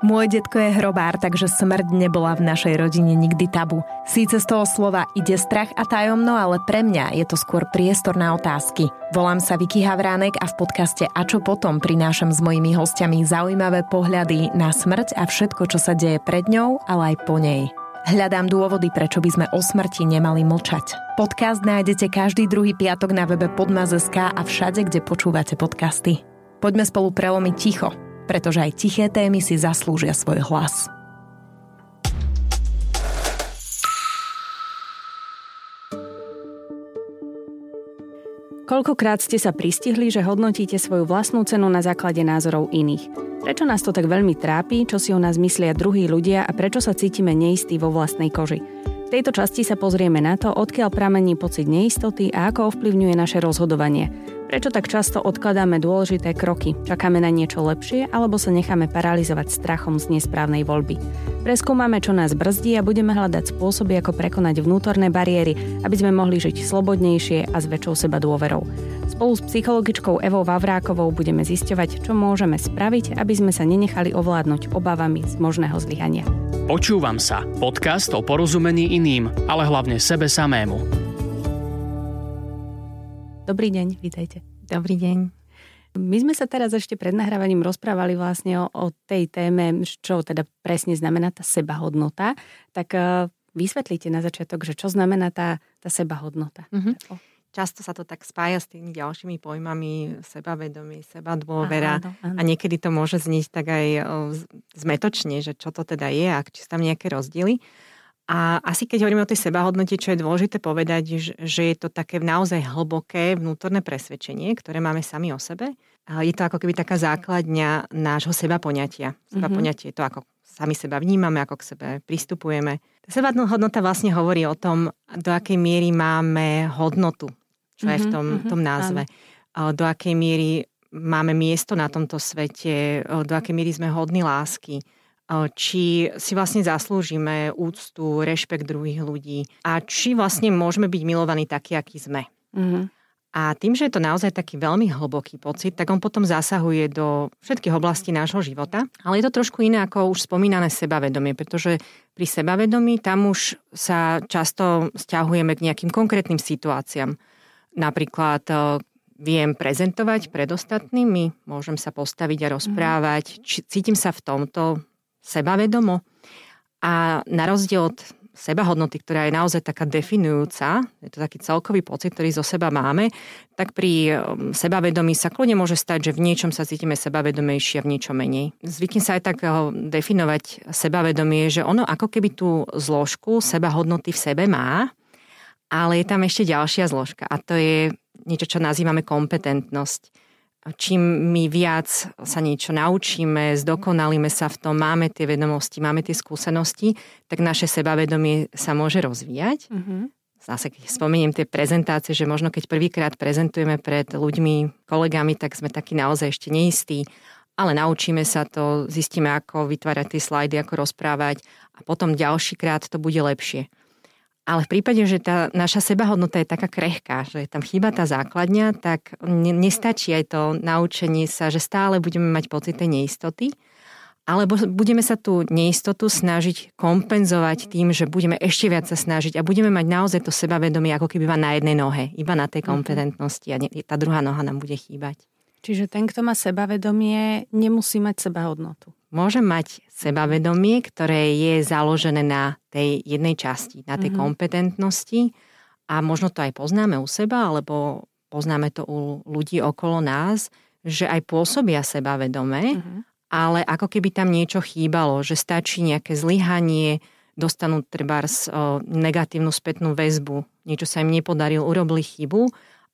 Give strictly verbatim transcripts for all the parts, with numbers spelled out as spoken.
Môj detko je hrobár, takže smrť nebola v našej rodine nikdy tabu. Síce z toho slova ide strach a tajomno, ale pre mňa je to skôr priestor na otázky. Volám sa Vicky Havránek a v podcaste A čo potom prinášam s mojimi hostiami zaujímavé pohľady na smrť a všetko, čo sa deje pred ňou, ale aj po nej. Hľadám dôvody, prečo by sme o smrti nemali mlčať. Podcast nájdete každý druhý piatok na webe podmaz bodka es ká a všade, kde počúvate podcasty. Poďme spolu prelomiť ticho, pretože aj tiché témy si zaslúžia svoj hlas. Koľkokrát ste sa pristihli, že hodnotíte svoju vlastnú cenu na základe názorov iných? Prečo nás to tak veľmi trápi, čo si o nás myslia druhí ľudia a prečo sa cítime neistí vo vlastnej koži? V tejto časti sa pozrieme na to, odkiaľ pramení pocit neistoty a ako ovplyvňuje naše rozhodovanie. Prečo tak často odkladáme dôležité kroky, čakáme na niečo lepšie alebo sa necháme paralizovať strachom z nesprávnej voľby. Preskúmame, čo nás brzdí a budeme hľadať spôsoby, ako prekonať vnútorné bariéry, aby sme mohli žiť slobodnejšie a s väčšou seba dôverou. Spolu s psychologičkou Evou Vavrákovou budeme zisťovať, čo môžeme spraviť, aby sme sa nenechali ovládnuť obavami z možného zlyhania. Počúvam sa. Podcast o porozumení iným, ale hlavne sebe samému. Dobrý deň, vítajte. Dobrý deň. My sme sa teraz ešte pred nahrávaním rozprávali vlastne o, o tej téme, čo teda presne znamená tá sebahodnota. Tak uh, vysvetlite na začiatok, že čo znamená tá, tá sebahodnota. Mm-hmm. Často sa to tak spája s tými ďalšími pojmami sebavedomie, sebadôvera. Aha, áno, áno. A niekedy to môže znieť tak aj o, zmetočne, že čo to teda je a či sú tam nejaké rozdiely. A asi keď hovoríme o tej sebahodnote, čo je dôležité povedať, že, že je to také naozaj hlboké vnútorné presvedčenie, ktoré máme sami o sebe. A je to ako keby taká základňa nášho seba poňatia. Seba poňatie je to, ako sami seba vnímame, ako k sebe pristupujeme. Sebahodnota vlastne hovorí o tom, do akej miery máme hodnotu, čo je v tom, tom názve. Do akej miery máme miesto na tomto svete, do akej miery sme hodní lásky, či si vlastne zaslúžime úctu, rešpekt druhých ľudí a či vlastne môžeme byť milovaní takí, akí sme. Mm-hmm. A tým, že je to naozaj taký veľmi hlboký pocit, tak on potom zasahuje do všetkých oblastí nášho života. Ale je to trošku iné ako už spomínané sebavedomie, pretože pri sebavedomí tam už sa často sťahujeme k nejakým konkrétnym situáciám. Napríklad viem prezentovať pred ostatnými, môžem sa postaviť a rozprávať, či, cítim sa v tomto sebavedomo. A na rozdiel od sebahodnoty, ktorá je naozaj taká definujúca, je to taký celkový pocit, ktorý zo seba máme, tak pri sebavedomí sa kľudne môže stať, že v niečom sa cítime sebavedomejšie a v niečom menej. Zvykne sa aj tak definovať sebavedomie, že ono ako keby tú zložku sebahodnoty v sebe má, ale je tam ešte ďalšia zložka a to je niečo, čo nazývame kompetentnosť. Čím my viac sa niečo naučíme, zdokonalíme sa v tom, máme tie vedomosti, máme tie skúsenosti, tak naše sebavedomie sa môže rozvíjať. Mm-hmm. Zase, keď spomeniem tie prezentácie, že možno keď prvýkrát prezentujeme pred ľuďmi, kolegami, tak sme takí naozaj ešte neistí, ale naučíme sa to, zistíme, ako vytvárať tie slajdy, ako rozprávať a potom ďalší krát to bude lepšie. Ale v prípade, že tá naša sebahodnota je taká krehká, že tam chýba tá základňa, tak nestačí aj to naučenie sa, že stále budeme mať pocit tej neistoty, alebo budeme sa tú neistotu snažiť kompenzovať tým, že budeme ešte viac sa snažiť a budeme mať naozaj to sebavedomie ako keby iba na jednej nohe, iba na tej kompetentnosti a tá druhá noha nám bude chýbať. Čiže ten, kto má sebavedomie, nemusí mať sebahodnotu. Môže mať sebavedomie, ktoré je založené na tej jednej časti, na tej mm-hmm. kompetentnosti a možno to aj poznáme u seba, alebo poznáme to u ľudí okolo nás, že aj pôsobia sebavedome, mm-hmm. ale ako keby tam niečo chýbalo, že stačí nejaké zlyhanie, dostanú trebárs negatívnu spätnú väzbu, niečo sa im nepodarilo, urobili chybu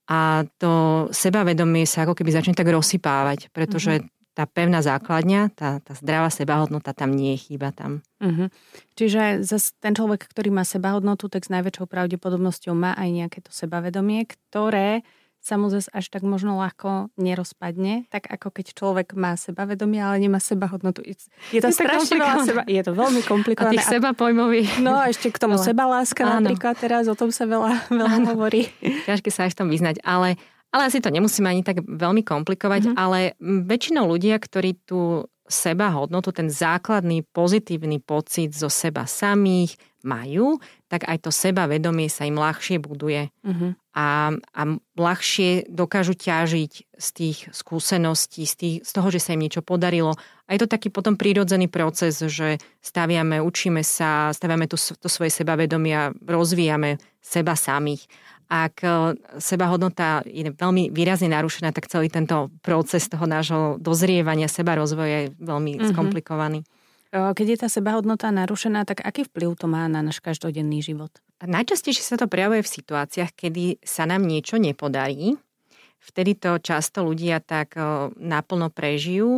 a to sebavedomie sa ako keby začne tak rozsypávať, pretože mm-hmm. tá pevná základňa, tá, tá zdravá sebahodnota tam nie je, chýba tam. Uh-huh. Čiže zase ten človek, ktorý má sebahodnotu, tak s najväčšou pravdepodobnosťou má aj nejaké to sebavedomie, ktoré sa mu zase až tak možno ľahko nerozpadne, tak ako keď človek má sebavedomie, ale nemá sebahodnotu. Je to, je strašne veľa seba, je to veľmi komplikované. A tých sebapojmových. No a ešte k tomu ale, sebaláska áno. Napríklad teraz, o tom sa veľa, veľa hovorí. Ťažké sa aj v tom vyznať, ale, ale asi to nemusíme ani tak veľmi komplikovať, mm-hmm. ale väčšinou ľudia, ktorí tú sebahodnotu, ten základný pozitívny pocit zo seba samých majú, tak aj to sebavedomie sa im ľahšie buduje. Uh-huh. A, a ľahšie dokážu ťažiť z tých skúseností, z, tých, z toho, že sa im niečo podarilo. A je to taký potom prírodzený proces, že staviame, učíme sa, staviame to, to svoje sebavedomie a rozvíjame seba samých. Ak sebahodnota je veľmi výrazne narušená, tak celý tento proces toho nášho dozrievania, sebarozvoja je veľmi uh-huh. skomplikovaný. Keď je tá sebahodnota narušená, tak aký vplyv to má na náš každodenný život? Najčastejšie sa to prejavuje v situáciách, kedy sa nám niečo nepodarí. Vtedy to často ľudia tak naplno prežijú,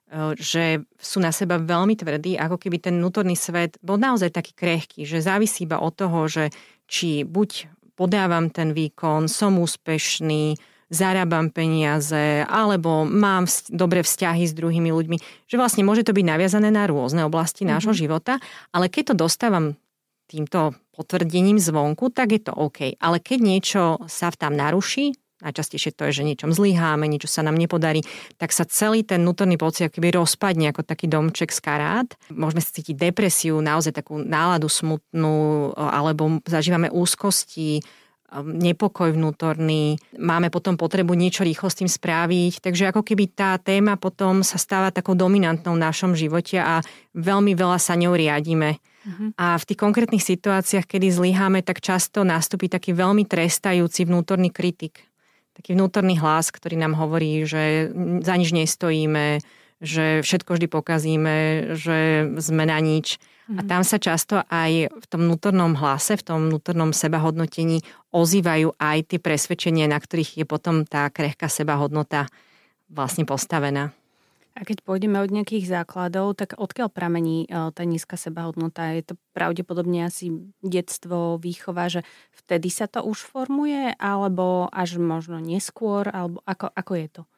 že sú na seba veľmi tvrdí, ako keby ten vnútorný svet bol naozaj taký krehký, že závisí iba od toho, že či buď podávam ten výkon, som úspešný, zarábam peniaze, alebo mám vz- dobré vzťahy s druhými ľuďmi. Že vlastne môže to byť naviazané na rôzne oblasti mm-hmm. nášho života, ale keď to dostávam týmto potvrdením zvonku, tak je to OK. Ale keď niečo sa tam naruší, najčastejšie to je, že niečom zlyháme, niečo sa nám nepodarí, tak sa celý ten vnútorný pocit keby rozpadne ako taký domček z karát. Môžeme si cítiť depresiu, naozaj takú náladu smutnú, alebo zažívame úzkosti, nepokoj vnútorný, máme potom potrebu niečo rýchlo s tým spraviť, takže ako keby tá téma potom sa stáva takou dominantnou v našom živote a veľmi veľa sa ňou riadíme. Uh-huh. A v tých konkrétnych situáciách, kedy zlyháme, tak často nastúpi taký veľmi trestajúci vnútorný kritik. Taký vnútorný hlas, ktorý nám hovorí, že za nič nestojíme, že všetko vždy pokazíme, že sme na nič. A tam sa často aj v tom vnútornom hlase, v tom vnútornom sebahodnotení ozývajú aj tie presvedčenia, na ktorých je potom tá krehká sebahodnota vlastne postavená. A keď pôjdeme od nejakých základov, tak odkiaľ pramení tá nízka sebahodnota? Je to pravdepodobne asi detstvo, výchova, že vtedy sa to už formuje, alebo až možno neskôr, alebo ako, ako je to?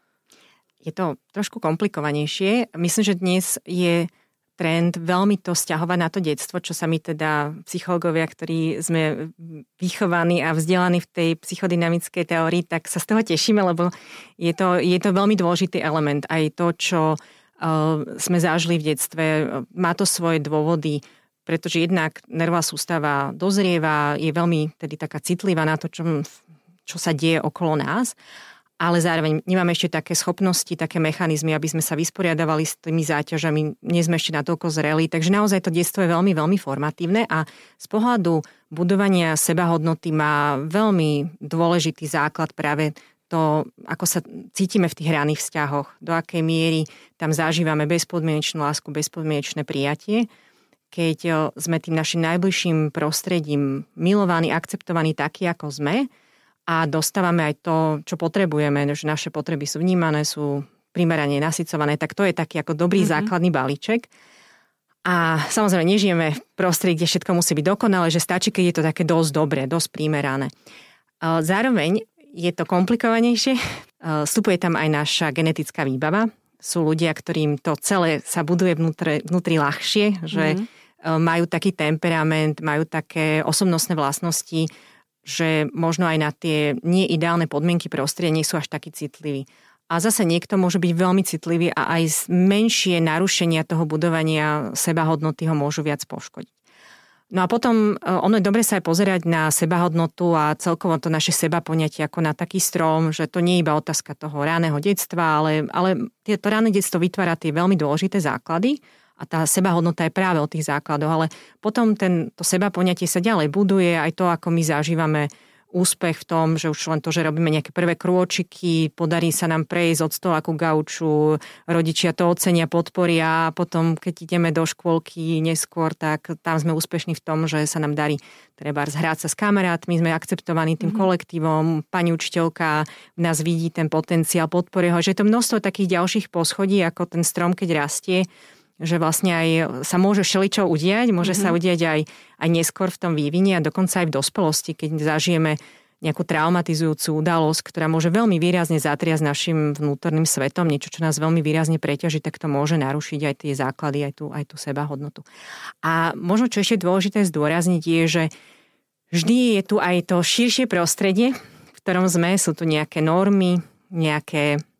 Je to trošku komplikovanejšie. Myslím, že dnes je trend veľmi to sťahovať na to detstvo, čo sa my teda psychológovia, ktorí sme vychovaní a vzdelaní v tej psychodynamickej teórii, tak sa z toho tešíme, lebo je to, je to veľmi dôležitý element. Aj to, čo uh, sme zažili v detstve, má to svoje dôvody, pretože jednak nervová sústava dozrieva, je veľmi tedy taká citlivá na to, čo, čo sa deje okolo nás. Ale zároveň nemáme ešte také schopnosti, také mechanizmy, aby sme sa vysporiadavali s tými záťažami, nie sme ešte natoľko zreli. Takže naozaj to detstvo je veľmi, veľmi formatívne a z pohľadu budovania sebahodnoty má veľmi dôležitý základ práve to, ako sa cítime v tých hraných vzťahoch, do akej miery tam zažívame bezpodmienečnú lásku, bezpodmienečné prijatie. Keď sme tým našim najbližším prostredím milovaní, akceptovaní takí, ako sme, a dostávame aj to, čo potrebujeme, že naše potreby sú vnímané, sú primerane nasycované, tak to je taký ako dobrý mm-hmm. základný balíček. A samozrejme, nežijeme v prostredí, kde všetko musí byť dokonalé, že stačí, keď je to také dosť dobré, dosť primerané. Zároveň je to komplikovanejšie. Vstupuje tam aj naša genetická výbava. Sú ľudia, ktorým to celé sa buduje vnútri, vnútri ľahšie, že mm-hmm. majú taký temperament, majú také osobnostné vlastnosti, že možno aj na tie neideálne podmienky prostredia nie sú až takí citliví. A zase niekto môže byť veľmi citlivý a aj menšie narušenia toho budovania sebahodnoty ho môžu viac poškodiť. No a potom ono je dobre sa aj pozerať na sebahodnotu a celkovo to naše sebapoňatie ako na taký strom, že to nie je iba otázka toho raného detstva, ale, ale to rané detstvo vytvára tie veľmi dôležité základy. A tá sebahodnota je práve o tých základoch, ale potom ten, to sebapoňatie sa ďalej buduje, aj to, ako my zažívame úspech v tom, že už len to, že robíme nejaké prvé krôčiky, podarí sa nám prejsť od stola ku gauču, rodičia to ocenia, podporia a potom, keď ideme do škôlky neskôr, tak tam sme úspešní v tom, že sa nám darí trebárs hrať sa s kamarátmi, sme akceptovaní tým mm-hmm. kolektívom, pani učiteľka v nás vidí ten potenciál, podporí ho, že je to množstvo takých ďalších poschodí, ako ten strom, keď rastie, že vlastne aj sa môže všeličo udiať, môže mm-hmm. sa udiať aj, aj neskôr v tom vývine a dokonca aj v dospelosti, keď zažijeme nejakú traumatizujúcu udalosť, ktorá môže veľmi výrazne zatriasť našim vnútorným svetom, niečo, čo nás veľmi výrazne preťaží, tak to môže narušiť aj tie základy, aj tú, aj tú sebahodnotu. A možno, čo ešte dôležité zdôrazniť, je, že vždy je tu aj to širšie prostredie, v ktorom sme, sú tu nejaké normy, nejaké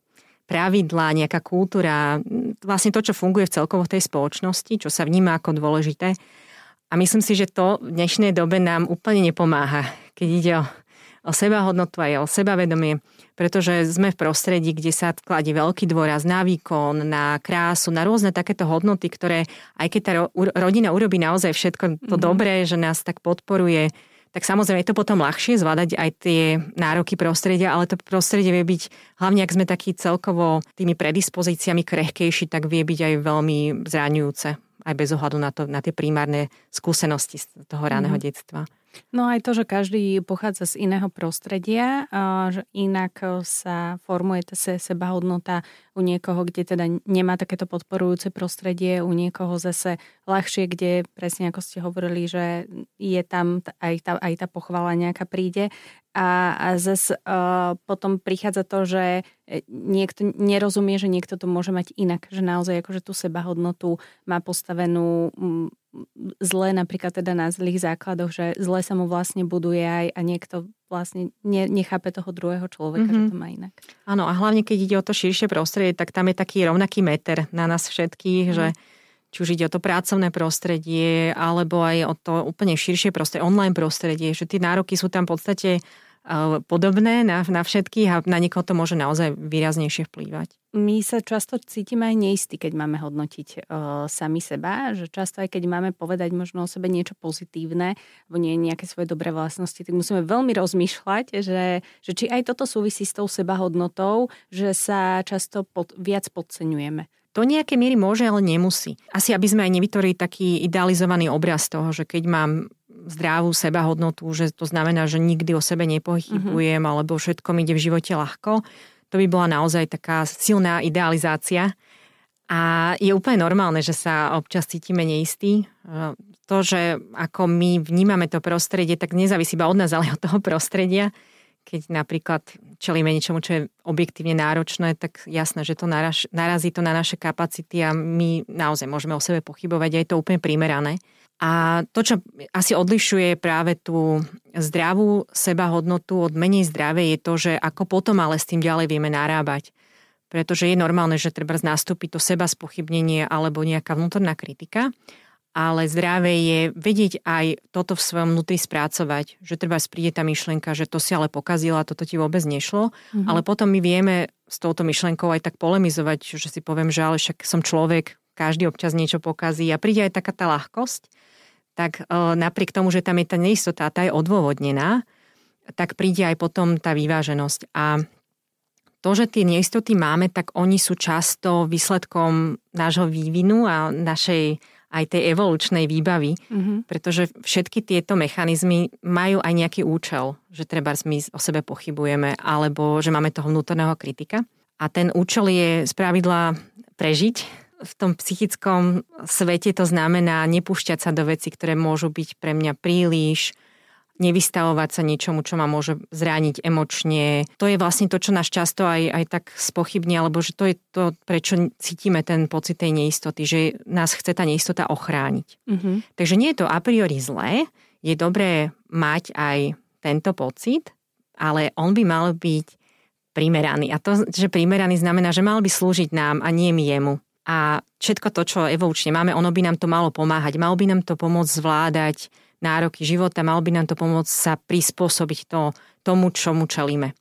pravidlá, nejaká kultúra, vlastne to, čo funguje v celkovo v tej spoločnosti, čo sa vníma ako dôležité. A myslím si, že to v dnešnej dobe nám úplne nepomáha, keď ide o, o sebahodnotu a o sebavedomie, pretože sme v prostredí, kde sa kladie veľký dôraz na výkon, na krásu, na rôzne takéto hodnoty, ktoré, aj keď tá rodina urobí naozaj všetko to mm-hmm. dobré, že nás tak podporuje, tak samozrejme je to potom ľahšie zvládať aj tie nároky prostredia, ale to prostredie vie byť, hlavne ak sme takí celkovo tými predispozíciami krehkejší, tak vie byť aj veľmi zraňujúce, aj bez ohľadu na to, na tie primárne skúsenosti z toho raného mm-hmm. detstva. No aj to, že každý pochádza z iného prostredia, že inak sa formuje tá sebahodnota u niekoho, kde teda nemá takéto podporujúce prostredie, u niekoho zase ľahšie, kde presne ako ste hovorili, že je tam aj tá, aj tá pochvala nejaká príde. A, a zase uh, potom prichádza to, že niekto nerozumie, že niekto to môže mať inak, že naozaj akože tú sebahodnotu má postavenú m, zle, napríklad teda na zlých základoch, že zle sa mu vlastne buduje aj a niekto vlastne ne, nechápe toho druhého človeka, mm-hmm. že to má inak. Áno, a hlavne keď ide o to širšie prostredie, tak tam je taký rovnaký meter na nás všetkých, mm. že či už ide o to pracovné prostredie, alebo aj o to úplne širšie prostredie, online prostredie, že tie nároky sú tam v podstate uh, podobné na, na všetkých a na niekoho to môže naozaj výraznejšie vplývať. My sa často cítime aj neistí, keď máme hodnotiť uh, sami seba, že často aj keď máme povedať možno o sebe niečo pozitívne, alebo nie nejaké svoje dobré vlastnosti, tak musíme veľmi rozmýšľať, že, že či aj toto súvisí s tou sebahodnotou, že sa často pod, viac podceňujeme. Do nejakej miery môže, ale nemusí. Asi, aby sme aj nevytvorili taký idealizovaný obraz toho, že keď mám zdravú sebahodnotu, že to znamená, že nikdy o sebe nepochybujem, uh-huh. alebo všetko mi ide v živote ľahko. To by bola naozaj taká silná idealizácia. A je úplne normálne, že sa občas cítime neistí. To, že ako my vnímame to prostredie, tak nezávisí iba od nás, ale od toho prostredia. Keď napríklad čelíme niečomu, čo je objektívne náročné, tak jasné, že to naraž, narazí to na naše kapacity a my naozaj môžeme o sebe pochybovať a je to úplne primerané. A to, čo asi odlišuje práve tú zdravú sebahodnotu od menej zdravej, je to, že ako potom ale s tým ďalej vieme narábať. Pretože je normálne, že treba nastúpiť to seba spochybnenie alebo nejaká vnútorná kritika, ale zdravé je vedieť aj toto v svojom vnútri spracovať, že treba príde tá myšlienka, že to si ale pokazila, toto ti vôbec nešlo, mm-hmm. ale potom my vieme s touto myšlienkou aj tak polemizovať, že si poviem, že ale však som človek, každý občas niečo pokazí a príde aj taká tá ľahkosť, tak e, napriek tomu, že tam je tá neistota, tá je odôvodnená, tak príde aj potom tá vyváženosť. A to, že tie neistoty máme, tak oni sú často výsledkom nášho vývinu a našej aj tej evolučnej výbavy, mm-hmm. pretože všetky tieto mechanizmy majú aj nejaký účel, že treba my o sebe pochybujeme, alebo že máme toho vnútorného kritika. A ten účel je spravidla prežiť. V tom psychickom svete to znamená nepúšťať sa do vecí, ktoré môžu byť pre mňa príliš, nevystavovať sa niečomu, čo ma môže zrániť emočne. To je vlastne to, čo nás často aj, aj tak spochybní, alebo že to je to, prečo cítime ten pocit tej neistoty, že nás chce tá neistota ochrániť. Mm-hmm. Takže nie je to a priori zlé, je dobré mať aj tento pocit, ale on by mal byť primeraný. A to, že primeraný znamená, že mal by slúžiť nám a nie my jemu. A všetko to, čo evolučne máme, ono by nám to malo pomáhať. Malo by nám to pomôcť zvládať nároky života, malo by nám to pomôcť sa prispôsobiť to, tomu, čomu čelíme.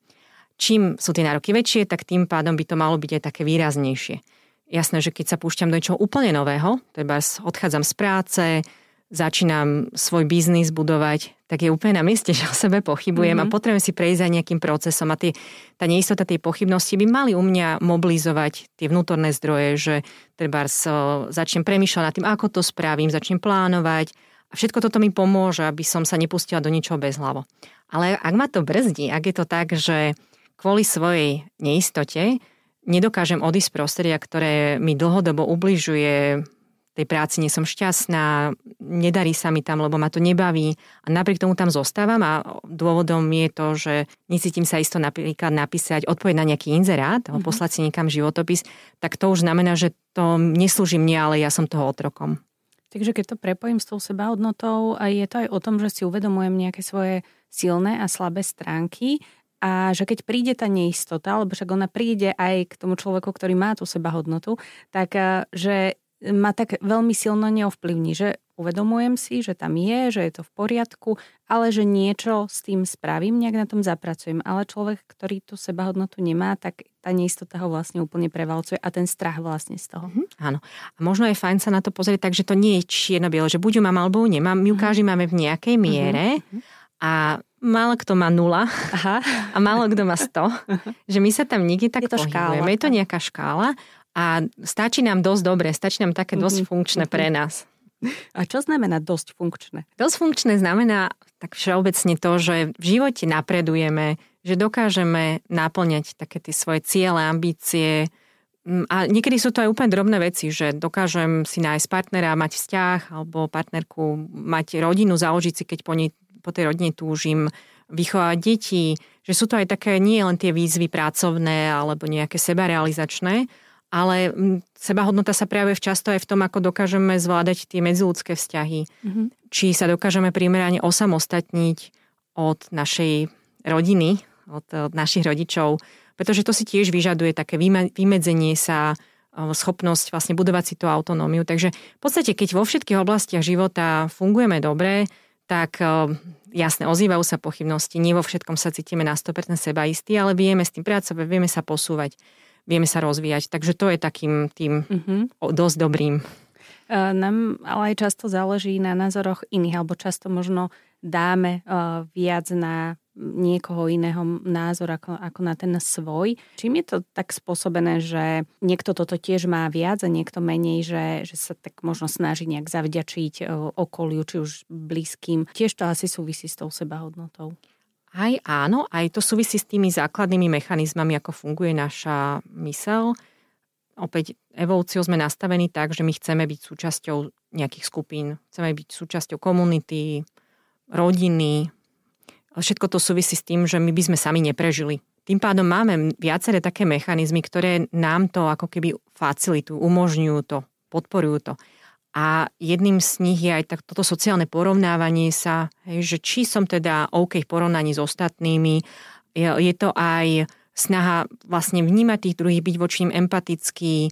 Čím sú tie nároky väčšie, tak tým pádom by to malo byť aj také výraznejšie. Jasné, že keď sa púšťam do niečoho úplne nového, teda odchádzam z práce, začínam svoj biznis budovať, tak je úplne na mieste, že o sebe pochybujem mm-hmm. a potrebujem si prejsť aj nejakým procesom. A tie, tá neistota, tie pochybnosti by mali u mňa mobilizovať tie vnútorné zdroje, že treba začnem premýšľať nad tým, ako to spravím, začnem plánovať. A všetko toto mi pomôže, aby som sa nepustila do ničoho bezhlavo. Ale ak ma to brzdí, ak je to tak, že kvôli svojej neistote nedokážem odísť z prostredia, ktoré mi dlhodobo ubližuje, tej práci nie som šťastná, nedarí sa mi tam, lebo ma to nebaví a napriek tomu tam zostávam a dôvodom je to, že necítim sa isto napríklad napísať odpoveď na nejaký inzerát, mm-hmm. poslať si niekam životopis, tak to už znamená, že to neslúži mne, ale ja som toho otrokom. Takže keď to prepojím s tou sebahodnotou, a je to aj o tom, že si uvedomujem nejaké svoje silné a slabé stránky A že keď príde tá neistota, alebo však ona príde aj k tomu človeku, ktorý má tú sebahodnotu, tak že ma tak veľmi silno neovplyvní, že uvedomujem si, že tam je, že je to v poriadku, ale že niečo s tým spravím, nejak na tom zapracujem. Ale človek, ktorý tú sebahodnotu nemá, tak tá neistota ho vlastne úplne prevalcuje a ten strach vlastne z toho. Mm-hmm. Áno. A možno je fajn sa na to pozrieť tak, že to nie je čierno-biele, že buď ju mám alebo ju nemám. My ju každý máme v nejakej miere mm-hmm. a málo kto má nula Aha. a málo kto má sto. Že my sa tam niekde tak pohybujeme. Je to nejaká škála. A stačí nám dosť dobre, stačí nám také dosť funkčné pre nás. A čo znamená dosť funkčné? Dosť funkčné znamená tak všeobecne to, že v živote napredujeme, že dokážeme naplňať také tie svoje ciele, ambície. A niekedy sú to aj úplne drobné veci, že dokážem si nájsť partnera, mať vzťah alebo partnerku, mať rodinu, založiť si, keď po, nej, po tej rodine túžim, vychovať deti. Že sú to aj také nie len tie výzvy pracovné alebo nejaké sebarealizačné, ale sebahodnota sa prejavuje často aj v tom, ako dokážeme zvládať tie medziľudské vzťahy. Mm-hmm. Či sa dokážeme primerane osamostatniť od našej rodiny, od, od našich rodičov, pretože to si tiež vyžaduje také vymedzenie sa, schopnosť vlastne budovať si tú autonómiu. Takže v podstate, keď vo všetkých oblastiach života fungujeme dobre, tak jasne, ozývajú sa pochybnosti, nie vo všetkom sa cítime na sto percent sebaistí, ale vieme s tým pracovať, vieme sa posúvať. Vieme sa rozvíjať. Takže to je takým tým uh-huh. dosť dobrým. Nám ale aj často záleží na názoroch iných, alebo často možno dáme viac na niekoho iného názor ako, ako na ten svoj. Čím je to tak spôsobené, že niekto toto tiež má viac a niekto menej, že, že sa tak možno snaží nejak zavďačiť okoliu, či už blízkym. Tiež to asi súvisí s tou sebahodnotou. Aj áno, aj to súvisí s tými základnými mechanizmami, ako funguje naša myseľ. Opäť evolúciou sme nastavení tak, že my chceme byť súčasťou nejakých skupín, chceme byť súčasťou komunity, rodiny. Všetko to súvisí s tým, že my by sme sami neprežili. Tým pádom máme viaceré také mechanizmy, ktoré nám to ako keby facilitujú, umožňujú to, podporujú to. A jedným z nich je aj tak, toto sociálne porovnávanie sa, hej, že či som teda OK v porovnaní s ostatnými. Je, je to aj snaha vlastne vnímať tých druhých, byť voči nim empatický,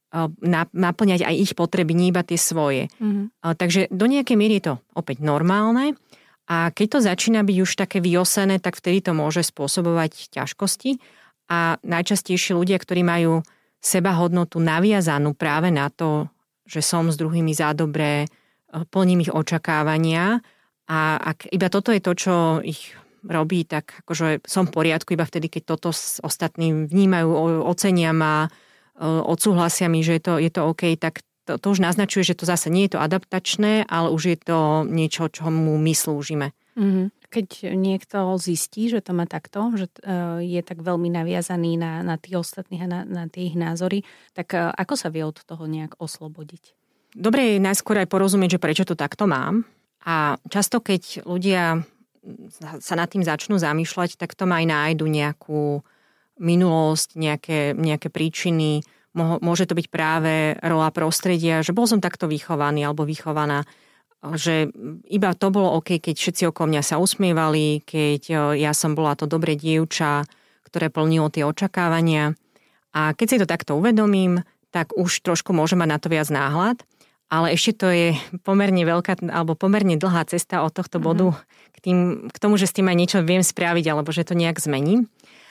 naplňať aj ich potreby, nie iba tie svoje. Mm-hmm. Takže do nejakej miery je to opäť normálne. A keď to začína byť už také vyosené, tak vtedy to môže spôsobovať ťažkosti. A najčastejšie ľudia, ktorí majú sebahodnotu naviazanú práve na to, že som s druhými za dobré, plním ich očakávania a ak iba toto je to, čo ich robí, tak akože som v poriadku iba vtedy, keď toto s ostatným vnímajú, ocenia ma, odsúhlasia mi, že je to, je to OK, tak to, to už naznačuje, že to zase nie je to adaptačné, ale už je to niečo, čomu my slúžime. Mm-hmm. Keď niekto zistí, že to má takto, že je tak veľmi naviazaný na, na tých ostatných a na, na tie ich názory, tak ako sa vie od toho nejak oslobodiť? Dobre je najskôr aj porozumieť, že prečo to takto mám. A často, keď ľudia sa nad tým začnú zamýšľať, tak to aj nájdu nejakú minulosť, nejaké, nejaké príčiny. Môže to byť práve rola prostredia, že bol som takto vychovaný alebo vychovaná, že iba to bolo OK, keď všetci okolo mňa sa usmievali, keď ja som bola to dobré dievča, ktoré plnilo tie očakávania. A keď si to takto uvedomím, tak už trošku môžem mať na to viac náhľad. Ale ešte to je pomerne veľká alebo pomerne dlhá cesta od tohto bodu mm-hmm. k, tým, k tomu, že s tým aj niečo viem spraviť alebo že to nejak zmením.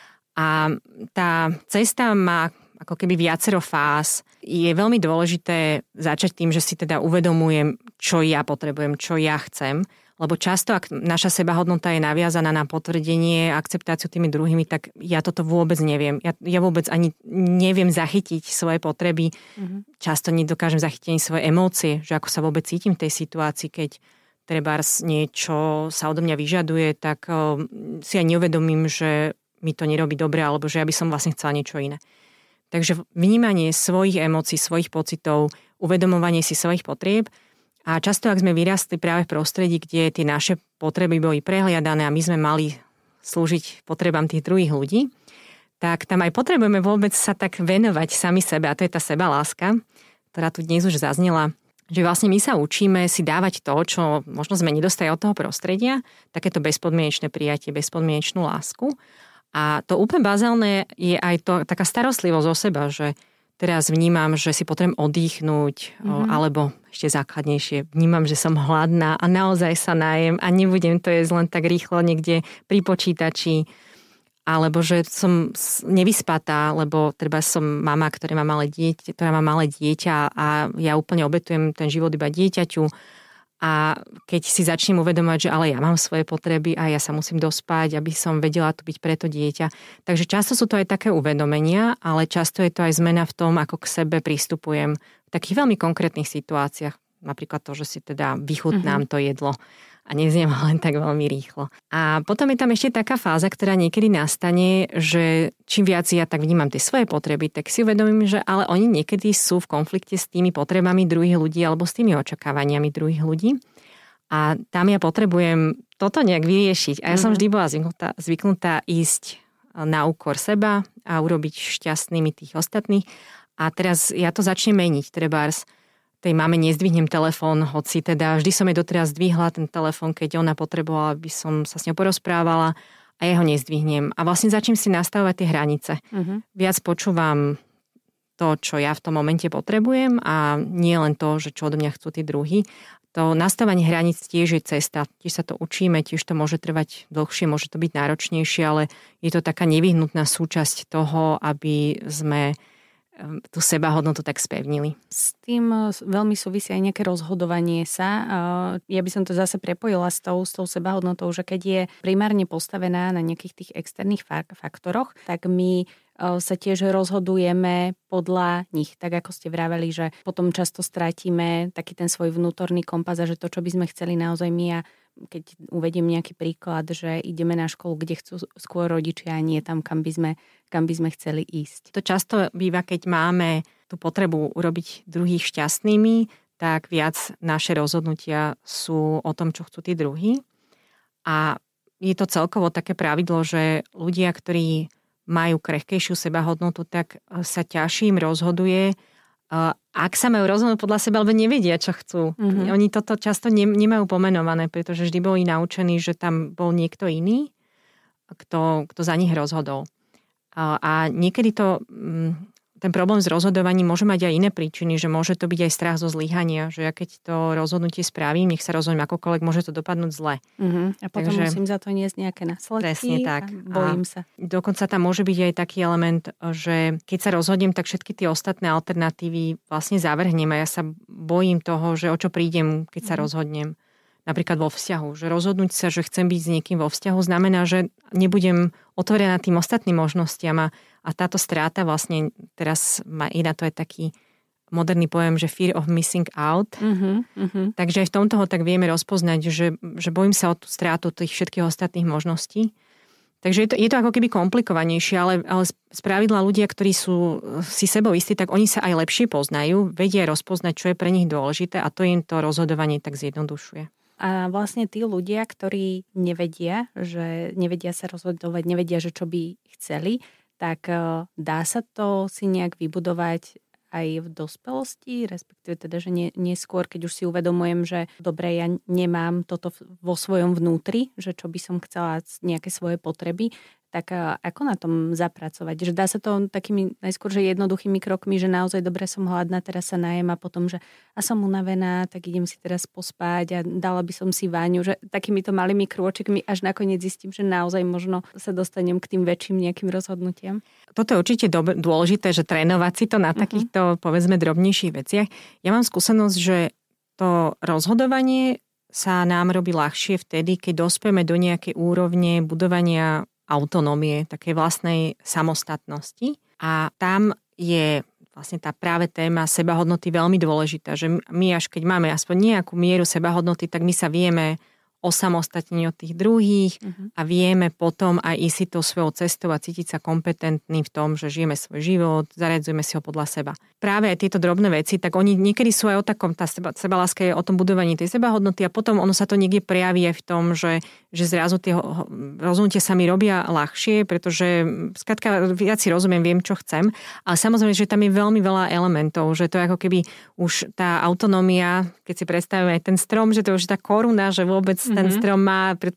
A tá cesta má ako keby viacero fáz. Je veľmi dôležité začať tým, že si teda uvedomujem, čo ja potrebujem, čo ja chcem. Lebo často, ak naša sebahodnota je naviazaná na potvrdenie, akceptáciu tými druhými, tak ja toto vôbec neviem. Ja, ja vôbec ani neviem zachytiť svoje potreby. Mm-hmm. Často nedokážem zachytiť ani svoje emócie, že ako sa vôbec cítim v tej situácii, keď trebárs niečo sa odo mňa vyžaduje, tak uh, si aj neuvedomím, že mi to nerobí dobre, alebo že ja by som vlastne chcela niečo iné. Takže vnímanie svojich emócií, svojich pocitov, uvedomovanie si svojich potrieb. A často, ak sme vyrastli práve v prostredí, kde tie naše potreby boli prehliadané a my sme mali slúžiť potrebám tých druhých ľudí, tak tam aj potrebujeme vôbec sa tak venovať sami sebe. A to je tá sebaláska, ktorá tu dnes už zaznela. Že vlastne my sa učíme si dávať to, čo možno sme nedostali od toho prostredia, takéto bezpodmienečné prijatie, bezpodmienečnú lásku. A to úplne bazálne je aj to, taká starostlivosť o seba, že teraz vnímam, že si potrebujem oddychnúť, mm-hmm. alebo ešte základnejšie, vnímam, že som hladná a naozaj sa najem a nebudem to jesť len tak rýchlo niekde pri počítači, alebo že som nevyspatá, lebo treba som mama, ktorá má malé dieťa, ktorá má malé dieťa a ja úplne obetujem ten život iba dieťaťu. A keď si začnem uvedomať, že ale ja mám svoje potreby a ja sa musím dospať, aby som vedela tu byť pre to dieťa. Takže často sú to aj také uvedomenia, ale často je to aj zmena v tom, ako k sebe pristupujem v takých veľmi konkrétnych situáciách. Napríklad to, že si teda vychutnám mm-hmm. to jedlo a nezjem ho len tak veľmi rýchlo. A potom je tam ešte taká fáza, ktorá niekedy nastane, že čím viac ja tak vnímam tie svoje potreby, tak si uvedomím, že ale oni niekedy sú v konflikte s tými potrebami druhých ľudí alebo s tými očakávaniami druhých ľudí. A tam ja potrebujem toto nejak vyriešiť. A ja som vždy bola zvyknutá, zvyknutá ísť na úkor seba a urobiť šťastnými tých ostatných. A teraz ja to začnem meniť. Trebárs tej mame nezdvihnem telefón, hoci teda vždy som jej doteraz zdvihla ten telefón, keď ona potrebovala, aby som sa s ňou porozprávala a ja ho nezdvihnem. A vlastne začnem si nastavovať tie hranice. Uh-huh. Viac počúvam to, čo ja v tom momente potrebujem a nie len to, že čo odo mňa chcú tí druhí. To nastavanie hraníc tiež je cesta. Tiež sa to učíme, tiež to môže trvať dlhšie, môže to byť náročnejšie, ale je to taká nevyhnutná súčasť toho, aby sme tú sebahodnotu tak spevnili. S tým veľmi súvisí aj nejaké rozhodovanie sa. Ja by som to zase prepojila s tou, s tou sebahodnotou, že keď je primárne postavená na nejakých tých externých faktoroch, tak my sa tiež rozhodujeme podľa nich. Tak ako ste vraveli, že potom často stratíme taký ten svoj vnútorný kompas a že to, čo by sme chceli naozaj my, a keď uvediem nejaký príklad, že ideme na školu, kde chcú skôr rodičia a nie tam, kam by sme, kam by sme chceli ísť. To často býva, keď máme tú potrebu urobiť druhých šťastnými, tak viac naše rozhodnutia sú o tom, čo chcú tí druhí. A je to celkovo také pravidlo, že ľudia, ktorí majú krehkejšiu sebahodnotu, tak sa ťažšie im rozhoduje, ak sa majú rozhodnúť podľa seba, alebo nevedia, čo chcú. Mm-hmm. Oni toto často nemajú pomenované, pretože vždy boli naučení, že tam bol niekto iný, kto, kto za nich rozhodol. A niekedy to, ten problém s rozhodovaním môže mať aj iné príčiny, že môže to byť aj strach zo zlyhania, že ja keď to rozhodnutie spravím, nech sa rozhodnem akokoľvek, môže to dopadnúť zle. Uh-huh. A potom Takže, musím za to niesť nejaké následky. Presne tak. Bojím a sa. Dokonca tam môže byť aj taký element, že keď sa rozhodnem, tak všetky tie ostatné alternatívy vlastne zavrhnem a ja sa bojím toho, že o čo prídem, keď sa uh-huh. rozhodnem. Napríklad vo vzťahu. Že rozhodnúť sa, že chcem byť s niekým vo vzťahu, znamená, že nebudem otvorená tým ostatným možnostiam a, a táto stráta vlastne, teraz má, je na to aj taký moderný pojem, že fear of missing out. Uh-huh, uh-huh. Takže aj v tomto ho tak vieme rozpoznať, že, že bojím sa o tú strátu tých všetkých ostatných možností. Takže je to, je to ako keby komplikovanejšie, ale, ale spravidla ľudia, ktorí sú si sebou istí, tak oni sa aj lepšie poznajú, vedia rozpoznať, čo je pre nich dôležité a to im to rozhodovanie tak zjednodušuje. A vlastne tí ľudia, ktorí nevedia, že nevedia sa rozhodovať, nevedia, že čo by chceli, tak dá sa to si nejak vybudovať aj v dospelosti, respektíve teda, že nie, neskôr, keď už si uvedomujem, že dobre, ja nemám toto vo svojom vnútri, že čo by som chcela, nejaké svoje potreby, tak ako na tom zapracovať? Že dá sa to takými najskôr, že jednoduchými krokmi, že naozaj dobre som hladná, teraz sa najem a potom, že a som unavená, tak idem si teraz pospať a dala by som si váňu, že takýmito malými krôčikmi až nakoniec zistím, že naozaj možno sa dostanem k tým väčším nejakým rozhodnutiam. Toto je určite dob- dôležité, že trénovať si to na takýchto, uh-huh. povedzme, drobnejších veciach. Ja mám skúsenosť, že to rozhodovanie sa nám robí ľahšie vtedy, keď dospieme do nejakej úrovne budovania autonómie, takej vlastnej samostatnosti. A tam je vlastne tá práve téma sebahodnoty veľmi dôležitá, že my až keď máme aspoň nejakú mieru sebahodnoty, tak my sa vieme osamostatniť od tých druhých uh-huh. a vieme potom aj ísť si tou svojou cestou a cítiť sa kompetentný v tom, že žijeme svoj život, zariadzujeme si ho podľa seba. Práve aj tieto drobné veci, tak oni niekedy sú aj o takom, tá seba, sebaláska je o tom budovaní tej sebahodnoty a potom ono sa to niekde prejaví aj v tom, že, že zrazu tie rozhodnutia sa mi robia ľahšie, pretože skrátka viac si rozumiem, viem, čo chcem, ale samozrejme, že tam je veľmi veľa elementov, že to je ako keby už tá autonómia, keď si predstavíme aj ten strom, že to je už tá koruna, že vôbec ten strom má predpom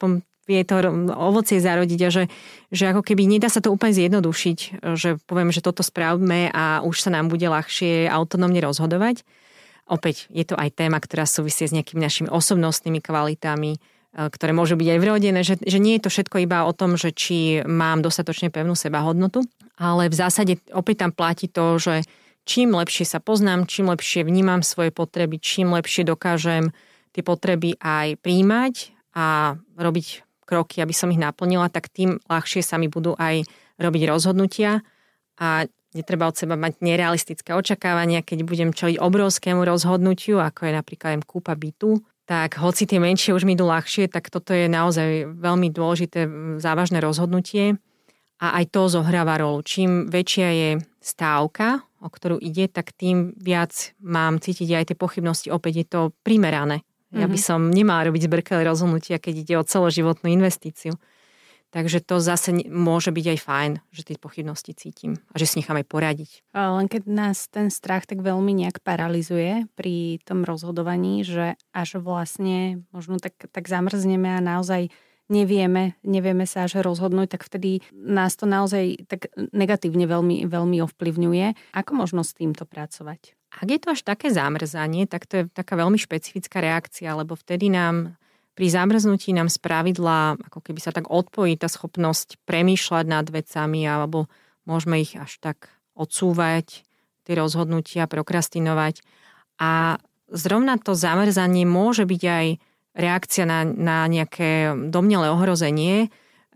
vie to ovocie zarodiť a že, že ako keby nedá sa to úplne zjednodušiť, že poviem, že toto správme a už sa nám bude ľahšie autonómne rozhodovať. Opäť je to aj téma, ktorá súvisí s nejakými našimi osobnostnými kvalitami, ktoré môžu byť aj vrodené, že, že nie je to všetko iba o tom, že či mám dostatočne pevnú sebahodnotu, ale v zásade opäť tam platí to, že čím lepšie sa poznám, čím lepšie vnímam svoje potreby, čím lepšie dokážem tie potreby aj prijímať a robiť kroky, aby som ich naplnila, tak tým ľahšie sa mi budú aj robiť rozhodnutia a netreba od seba mať nerealistické očakávania, keď budem čeliť obrovskému rozhodnutiu, ako je napríklad kúpa bytu, tak hoci tie menšie už mi idú ľahšie, tak toto je naozaj veľmi dôležité, závažné rozhodnutie a aj to zohráva rolu. Čím väčšia je stávka, o ktorú ide, tak tým viac mám cítiť aj tie pochybnosti. Opäť je to primerané. Ja by som nemala robiť zbrklé rozhodnutia, keď ide o celoživotnú investíciu. Takže to zase môže byť aj fajn, že tie pochybnosti cítim a že si nechám aj poradiť. Len keď nás ten strach tak veľmi nejak paralizuje pri tom rozhodovaní, že až vlastne možno tak, tak zamrzneme a naozaj nevieme, nevieme sa až rozhodnúť, tak vtedy nás to naozaj tak negatívne veľmi, veľmi ovplyvňuje. Ako možno s týmto pracovať? Ak je to až také zamrzanie, tak to je taká veľmi špecifická reakcia, lebo vtedy nám pri zamrznutí nám spravidla, ako keby sa tak odpojí tá schopnosť premýšľať nad vecami alebo môžeme ich až tak odsúvať, tie rozhodnutia, prokrastinovať. A zrovna to zamrzanie môže byť aj reakcia na, na nejaké domnelé ohrozenie.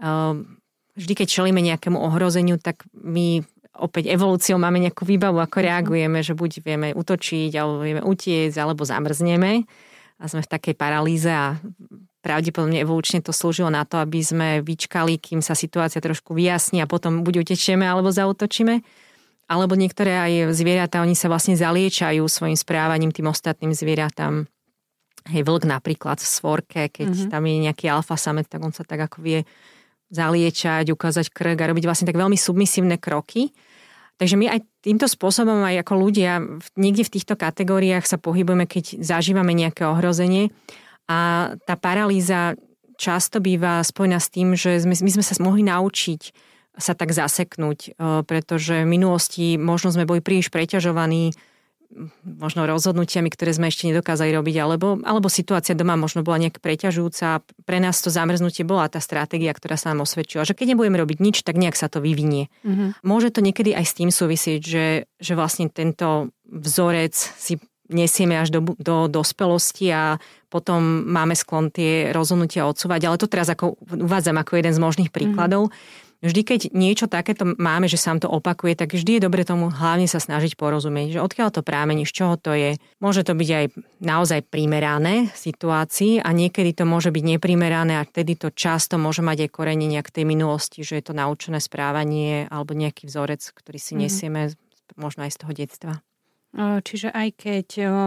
Vždy, keď čelíme nejakému ohrozeniu, tak my opäť evolúciou máme nejakú výbavu, ako reagujeme, že buď vieme útočiť, alebo vieme utiecť, alebo zamrzneme. A sme v takej paralýze a pravdepodobne evolučne to slúžilo na to, aby sme vyčkali, kým sa situácia trošku vyjasní a potom buď utečieme alebo zaútočíme. Alebo niektoré aj zvieratá, oni sa vlastne zaliečajú svojim správaním tým ostatným zvieratám. Hej, vlk napríklad v svorke, keď mm-hmm. tam je nejaký alfa samec, tak on sa tak ako vie zaliečať, ukázať krk a robiť vlastne tak veľmi submisívne kroky. Takže my aj týmto spôsobom, aj ako ľudia, niekde v týchto kategóriách sa pohybujeme, keď zažívame nejaké ohrozenie. A tá paralýza často býva spojená s tým, že sme, my sme sa mohli naučiť sa tak zaseknúť, pretože v minulosti možno sme boli príliš preťažovaní možno rozhodnutiami, ktoré sme ešte nedokázali robiť, alebo, alebo situácia doma možno bola nejak preťažujúca. Pre nás to zamrznutie bola tá stratégia, ktorá sa nám osvedčila, že keď nebudeme robiť nič, tak nejak sa to vyvinie. Mm-hmm. Môže to niekedy aj s tým súvisieť, že, že vlastne tento vzorec si nesieme až do, do dospelosti a potom máme sklon tie rozhodnutia odsúvať. Ale to teraz ako uvádzam ako jeden z možných príkladov. Mm-hmm. Vždy, keď niečo takéto máme, že sa nám to opakuje, tak vždy je dobre tomu hlavne sa snažiť porozumieť, že odkiaľ to prámení, z čoho to je. Môže to byť aj naozaj primerané situácii a niekedy to môže byť neprimerané a vtedy to často môže mať aj korene nejak tej minulosti, že je to naučené správanie alebo nejaký vzorec, ktorý si nesieme mm-hmm. možno aj z toho detstva. Čiže aj keď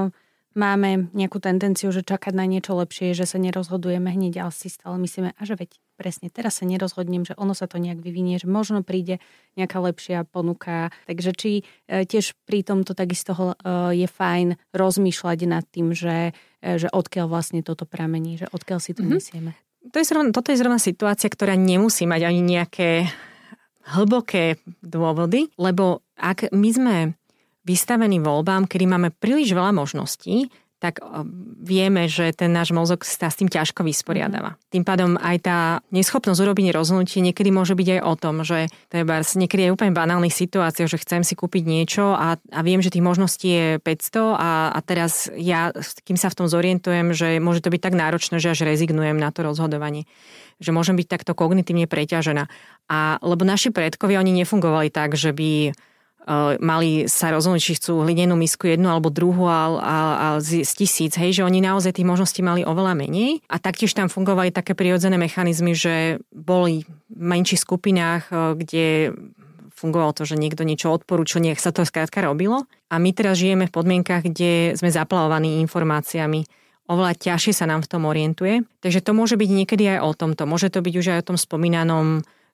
máme nejakú tendenciu, že čakať na niečo lepšie, že sa nerozhodujeme hneď, ale si stále myslíme, a že veď presne teraz sa nerozhodnem, že ono sa to nejak vyvinie, že možno príde nejaká lepšia ponuka. Takže či tiež pri tomto takisto je fajn rozmýšľať nad tým, že, že odkiaľ vlastne toto pramení, že odkiaľ si to mm-hmm. nesieme. To je zrovna, toto je zrovna situácia, ktorá nemusí mať ani nejaké hlboké dôvody, lebo ak my sme vystavení voľbám, kedy máme príliš veľa možností, tak vieme, že ten náš mozog sa s tým ťažko vysporiadáva. Mm. Tým pádom aj tá neschopnosť urobiť rozhodnutie niekedy môže byť aj o tom, že treba niekedy je úplne banálnych situáciách, že chcem si kúpiť niečo a, a viem, že tých možností je päťsto a, a teraz ja, kým sa v tom zorientujem, že môže to byť tak náročné, že až rezignujem na to rozhodovanie. Že môžem byť takto kognitívne preťažená. A lebo naši predkovia, oni nefungovali tak, že by mali sa rozhodnúť, či chcú hlinenú misku jednu alebo druhú a, a, a z, z tisíc, hej, že oni naozaj tých možností mali oveľa menej a taktiež tam fungovali také prirodzené mechanizmy, že boli v menších skupinách, kde fungovalo to, že niekto niečo odporúčil, nech sa to skrátka robilo a my teraz žijeme v podmienkach, kde sme zaplavovaní informáciami. Oveľa ťažšie sa nám v tom orientuje. Takže to môže byť niekedy aj o tomto. Môže to byť už aj o tom spomínanom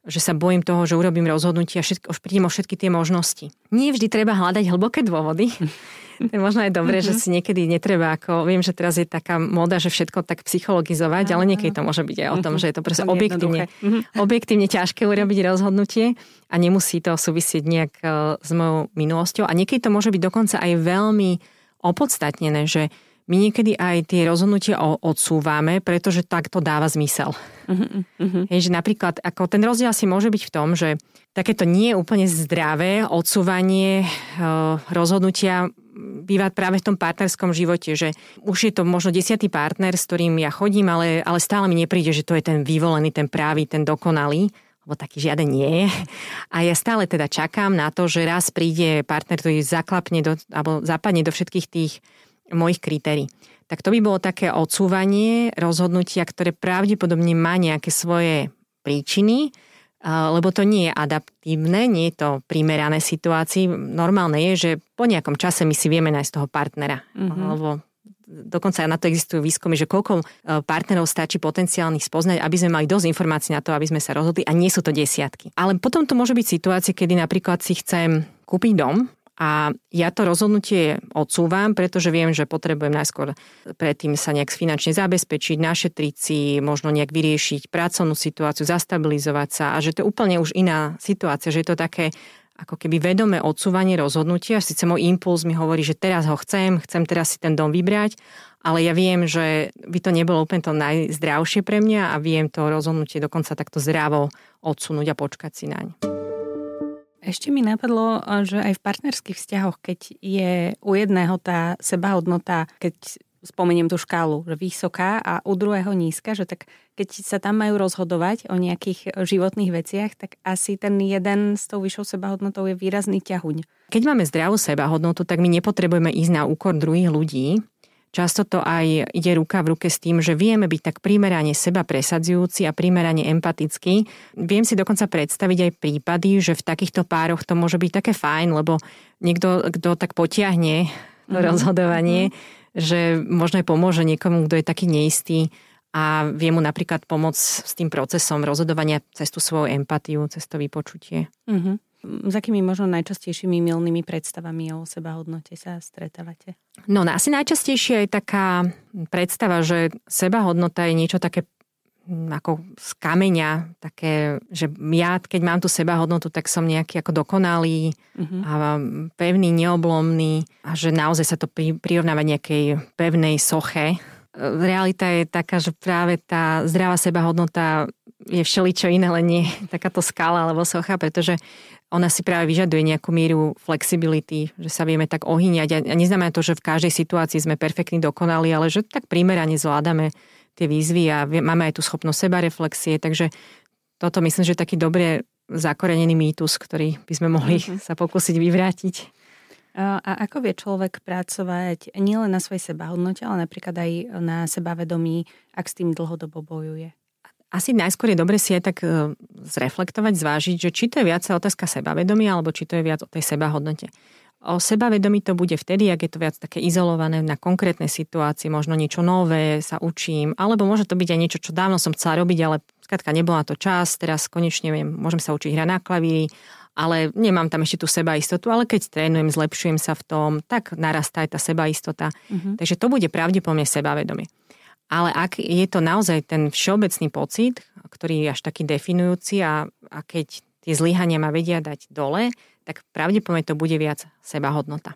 že sa bojím toho, že urobím rozhodnutie a všetky, už prídem o všetky tie možnosti. Nie vždy treba hľadať hlboké dôvody. To je možno aj dobré, že si niekedy netreba, ako viem, že teraz je taká móda, že všetko tak psychologizovať, ale niekedy to môže byť aj o tom, že je to proste objektívne, objektívne ťažké urobiť rozhodnutie a nemusí to súvisieť nejak s mojou minulosťou. A niekedy to môže byť dokonca aj veľmi opodstatnené, že my niekedy aj tie rozhodnutia odsúvame, pretože tak to dáva zmysel. Uh-huh, uh-huh. Hej, že napríklad, ako ten rozdiel si môže byť v tom, že takéto nie je úplne zdravé odsúvanie e, rozhodnutia býva práve v tom partnerskom živote, že už je to možno desiatý partner, s ktorým ja chodím, ale, ale stále mi nepríde, že to je ten vyvolený, ten právý, ten dokonalý, lebo taký žiaden nie je. A ja stále teda čakám na to, že raz príde partner, ktorý zaklapne do, alebo zapadne do všetkých tých mojich kritérií. Tak to by bolo také odsúvanie rozhodnutia, ktoré pravdepodobne má nejaké svoje príčiny, lebo to nie je adaptívne, nie je to primerané situácii. Normálne je, že po nejakom čase my si vieme nájsť toho partnera. Mm-hmm. Lebo dokonca na to existujú výskumy, že koľko partnerov stačí potenciálnych spoznať, aby sme mali dosť informácií na to, aby sme sa rozhodli, a nie sú to desiatky. Ale potom to môže byť situácia, kedy napríklad si chcem kúpiť dom, a ja to rozhodnutie odsúvam, pretože viem, že potrebujem najskôr predtým sa nejak finančne zabezpečiť, našetriť si, možno nejak vyriešiť pracovnú situáciu, zastabilizovať sa, a že to je úplne už iná situácia, že je to také ako keby vedomé odsúvanie rozhodnutia. Sice môj impuls mi hovorí, že teraz ho chcem, chcem teraz si ten dom vybrať, ale ja viem, že by to nebolo úplne to najzdravšie pre mňa a viem to rozhodnutie dokonca takto zdravo odsunúť a počkať si naň. Ešte mi napadlo, že aj v partnerských vzťahoch, keď je u jedného tá sebahodnota, keď spomeniem tú škálu, že vysoká a u druhého nízka, že tak keď sa tam majú rozhodovať o nejakých životných veciach, tak asi ten jeden s tou vyššou sebahodnotou je výrazný ťahuň. Keď máme zdravú sebahodnotu, tak my nepotrebujeme ísť na úkor druhých ľudí. Často to aj ide ruka v ruke s tým, že vieme byť tak primerane seba presadzujúci a primerane empatický. Viem si dokonca predstaviť aj prípady, že v takýchto pároch to môže byť také fajn, lebo niekto, kto tak potiahne to mm-hmm. rozhodovanie, mm-hmm. že možno aj pomôže niekomu, kto je taký neistý a vie mu napríklad pomôcť s tým procesom rozhodovania cez tú svoju empatiu, cez to vypočutie. Mm-hmm. S akými možno najčastejšími mylnými predstavami o sebahodnote sa stretávate? No asi najčastejšia je taká predstava, že sebahodnota je niečo také ako z kameňa, také, že ja, keď mám tú sebahodnotu, tak som nejaký ako dokonalý uh-huh. a pevný, neoblomný a že naozaj sa to pri, prirovnáva nejakej pevnej soche. Realita je taká, že práve tá zdravá sebahodnota je všeličo iné, len nie takáto skala alebo socha, pretože ona si práve vyžaduje nejakú mieru flexibility, že sa vieme tak ohýňať. A neznamená to, že v každej situácii sme perfektní, dokonali, ale že tak primerane zvládame tie výzvy a máme aj tú schopnosť sebareflexie. Takže toto myslím, že je taký dobre zakorenený mýtus, ktorý by sme mohli mm-hmm. sa pokúsiť vyvrátiť. A ako vie človek pracovať nielen na svojej sebahodnote, ale napríklad aj na sebavedomí, ak s tým dlhodobo bojuje? Asi najskôr je dobre si aj tak zreflektovať, zvážiť, že či to je viac otázka sebavedomia, alebo či to je viac o tej sebahodnote. O sebavedomí to bude vtedy, ak je to viac také izolované na konkrétnej situácii, možno niečo nové sa učím, alebo môže to byť aj niečo, čo dávno som chcela robiť, ale skrátka nebola to čas, teraz konečne viem, môžem sa učiť hrať na klavíri, ale nemám tam ešte tú sebaistotu, ale keď trénujem, zlepšujem sa v tom, tak narastá aj tá sebaistota. Uh-huh. Takže to bude pravdepodobne sebavedomie. Ale ak je to naozaj ten všeobecný pocit, ktorý je až taký definujúci a, a keď tie zlyhania ma vedia dať dole, tak pravdepodobne to bude viac sebahodnota.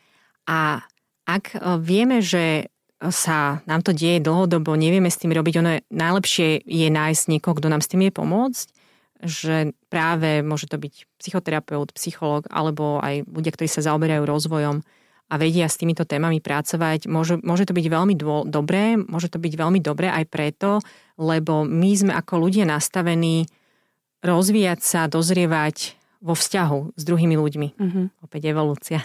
A ak vieme, že sa nám to deje dlhodobo, nevieme s tým robiť, ono je, najlepšie je nájsť niekoho, kto nám s tým vie pomôcť, že práve môže to byť psychoterapeut, psychológ alebo aj ľudia, ktorí sa zaoberajú rozvojom a vedia s týmito témami pracovať. Môže, môže to byť veľmi dô, dobré, môže to byť veľmi dobré aj preto, lebo my sme ako ľudia nastavení rozvíjať sa, dozrievať vo vzťahu s druhými ľuďmi. Mm-hmm. Opäť evolúcia.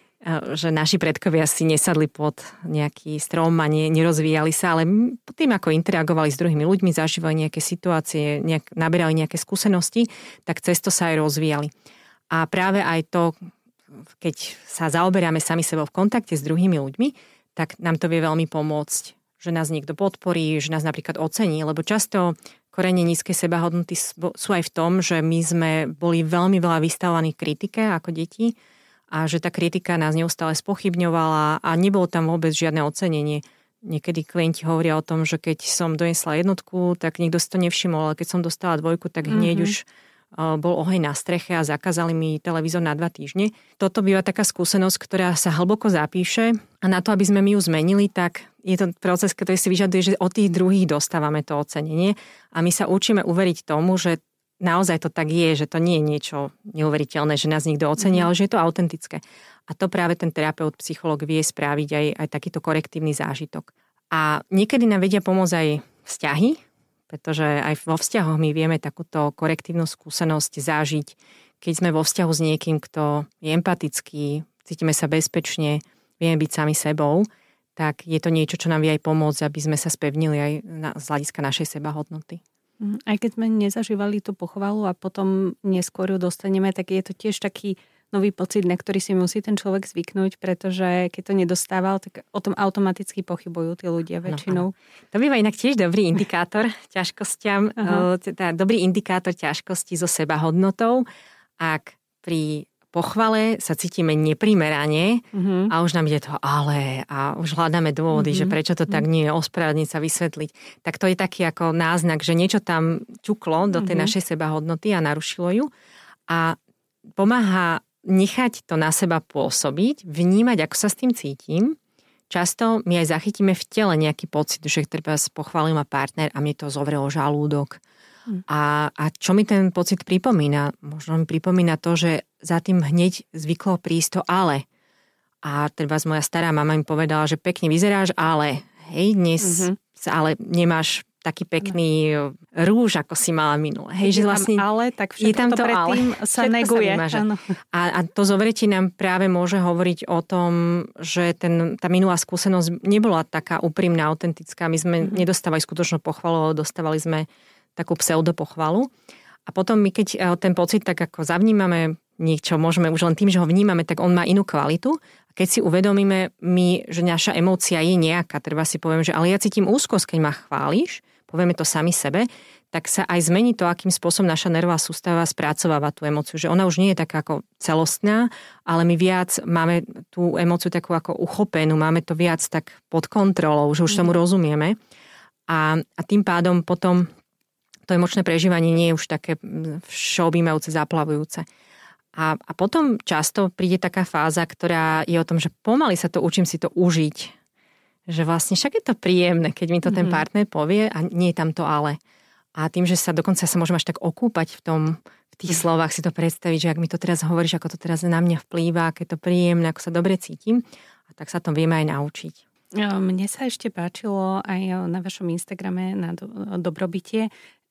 Že naši predkovia si nesadli pod nejaký strom a ne, nerozvíjali sa, ale tým, ako interagovali s druhými ľuďmi, zažívali nejaké situácie, nejak, naberali nejaké skúsenosti, tak cez to sa aj rozvíjali. A práve aj to, keď sa zaoberáme sami sebou v kontakte s druhými ľuďmi, tak nám to vie veľmi pomôcť, že nás niekto podporí, že nás napríklad ocení, lebo často korene nízkej sebahodnoty sú aj v tom, že my sme boli veľmi veľa vystavovaní kritike ako deti a že tá kritika nás neustále spochybňovala a nebolo tam vôbec žiadne ocenenie. Niekedy klienti hovoria o tom, že keď som donesla jednotku, tak nikto si to nevšimol, ale keď som dostala dvojku, tak hneď mm-hmm. už bol oheň na streche a zakázali mi televízor na dva týždne. Toto býva taká skúsenosť, ktorá sa hlboko zapíše a na to, aby sme my ju zmenili, tak je to proces, ktorý si vyžaduje, že od tých druhých dostávame to ocenenie a my sa učíme uveriť tomu, že naozaj to tak je, že to nie je niečo neuveriteľné, že nás niekto ocení, mm. ale že je to autentické. A to práve ten terapeut, psychológ vie spraviť aj, aj takýto korektívny zážitok. A niekedy nám vedia pomôcť aj vzťahy, pretože aj vo vzťahoch my vieme takúto korektívnu skúsenosť zažiť, keď sme vo vzťahu s niekým, kto je empatický, cítime sa bezpečne, vieme byť sami sebou, tak je to niečo, čo nám vie aj pomôcť, aby sme sa spevnili aj na, z hľadiska našej sebahodnoty. Aj keď sme nezažívali tú pochvalu a potom neskôr ju dostaneme, tak je to tiež taký nový pocit, na ktorý si musí ten človek zvyknúť, pretože keď to nedostával, tak o tom automaticky pochybujú tí ľudia väčšinou. No, to býva inak tiež dobrý indikátor ťažkostiam, teda dobrý indikátor ťažkosti so sebahodnotou. Ak pri pochvale sa cítime neprimerane uh-huh. a už nám ide to ale a už hľadáme dôvody, uh-huh. že prečo to tak nie je, ospravedlniť sa, vysvetliť. Tak to je taký ako náznak, že niečo tam ťuklo do tej uh-huh. našej sebahodnoty a narušilo ju. A pomáha nechať to na seba pôsobiť, vnímať, ako sa s tým cítim. Často my aj zachytíme v tele nejaký pocit, že treba pochválil ma partner a mne to zovrelo žalúdok. Hmm. A, a čo mi ten pocit pripomína? Možno mi pripomína to, že za tým hneď zvyklo prísť to ale. A treba moja stará mama mi povedala, že pekne vyzeráš, ale hej, dnes mm-hmm. ale nemáš taký pekný rúž, ako si mala minule. Hej, že vlastne ale, tak všetko je tam to, to predtým ale. sa neguje. Sa a, a to zovretie nám práve môže hovoriť o tom, že ten, tá minulá skúsenosť nebola taká úprimná, autentická. My sme mm-hmm. nedostávali skutočnú pochvalu, ale dostávali sme takú pseudopochvalu. A potom my, keď ten pocit tak ako zavnímame niečo, môžeme už len tým, že ho vnímame, tak on má inú kvalitu. A keď si uvedomíme my, že naša emócia je nejaká, treba si poviem, že ale ja cítim úzkosť, keď ma chváliš, povieme to sami sebe, tak sa aj zmení to, akým spôsobom naša nervová sústava spracováva tú emóciu. Že ona už nie je taká ako celostná, ale my viac máme tú emóciu takú ako uchopenú, máme to viac tak pod kontrolou, že už tomu rozumieme. A, a tým pádom potom to emočné prežívanie nie je už také všeobjímajúce, zaplavujúce. A, a potom často príde taká fáza, ktorá je o tom, že pomaly sa to učím si to užiť. Že vlastne však je to príjemné, keď mi to ten partner povie a nie je tam to ale. A tým, že sa dokonca sa môžem až tak okúpať v tom, v tých slovách, si to predstaviť, že ak mi to teraz hovoríš, ako to teraz na mňa vplýva, aké je to príjemné, ako sa dobre cítim, a tak sa to vieme aj naučiť. Mne sa ešte páčilo aj na vašom Instagrame na Dobrobytie,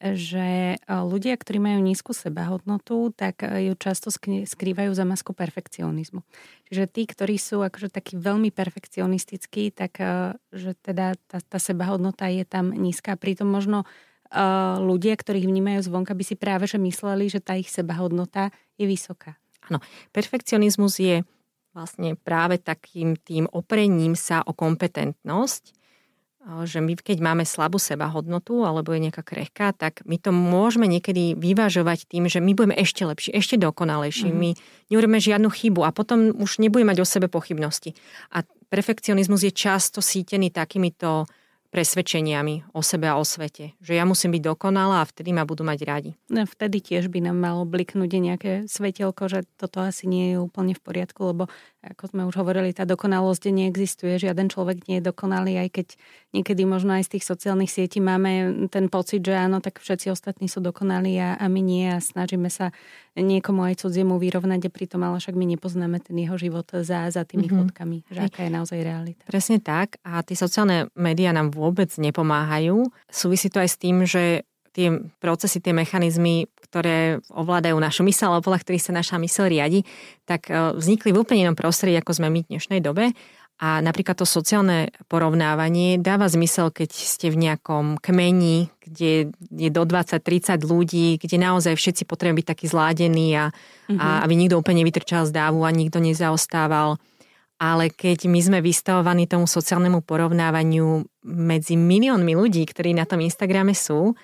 že ľudia, ktorí majú nízku sebahodnotu, tak ju často skrývajú za masku perfekcionizmu. Čiže tí, ktorí sú akože takí veľmi perfekcionistickí, tak že teda tá, tá sebahodnota je tam nízka. Pritom možno ľudia, ktorých vnímajú zvonka, by si práve že mysleli, že tá ich sebahodnota je vysoká. Áno, perfekcionizmus je vlastne práve takým tým oprením sa o kompetentnosť, že my keď máme slabú sebahodnotu alebo je nejaká krehká, tak my to môžeme niekedy vyvážovať tým, že my budeme ešte lepší, ešte dokonalejší. Mm. My neurobíme žiadnu chybu a potom už nebudeme mať o sebe pochybnosti. A perfekcionizmus je často sítený takýmito presvedčeniami o sebe a o svete. Že ja musím byť dokonalá a vtedy ma budú mať radi. No, vtedy tiež by nám malo bliknúť nejaké svetelko, že toto asi nie je úplne v poriadku, lebo ako sme už hovorili, tá dokonalosť neexistuje. Žiaden človek nie je dokonalý, aj keď niekedy možno aj z tých sociálnych sietí máme ten pocit, že áno, tak všetci ostatní sú dokonalí a, a my nie a snažíme sa niekomu aj cudziemu vyrovnať a pritom, ale však my nepoznáme ten jeho život za, za tými mm-hmm. fotkami, že aká je naozaj realita. Presne tak a tie sociálne médiá nám vôbec nepomáhajú. Súvisí to aj s tým, že tie procesy, tie mechanizmy, ktoré ovládajú našu myseľ, alebo podľa ktorých sa naša myseľ riadi, tak vznikli v úplne inom prostredí, ako sme my v dnešnej dobe. A napríklad to sociálne porovnávanie dáva zmysel, keď ste v nejakom kmeni, kde je do dvadsať tridsať ľudí, kde naozaj všetci potrebujú byť takí zládení a, mm-hmm. a aby nikto úplne nevytrčal z dávu a nikto nezaostával. Ale keď my sme vystavovaní tomu sociálnemu porovnávaniu medzi miliónmi ľudí, ktorí na tom Instagrame sú,